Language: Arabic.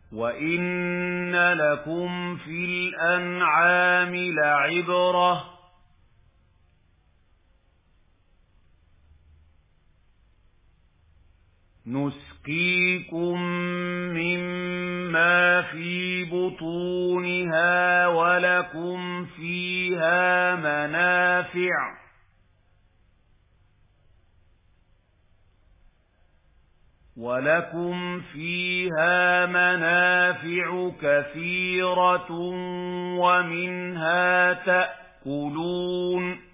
وَإِنَّ لَكُمْ فِي الْأَنْعَامِ لَعِبْرَةً نُسْقِيكُم مِّمَّا فِي بُطُونِهَا وَلَكُمْ فِيهَا مَنَافِعُ كَثِيرَةٌ وَمِنْهَا تَأْكُلُونَ